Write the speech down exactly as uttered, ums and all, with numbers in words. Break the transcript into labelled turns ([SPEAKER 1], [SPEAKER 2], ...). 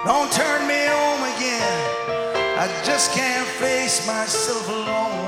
[SPEAKER 1] Don't turn me home again. I just can't face myself alone.